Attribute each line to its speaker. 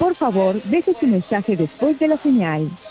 Speaker 1: Por favor, deje su mensaje después de la señal.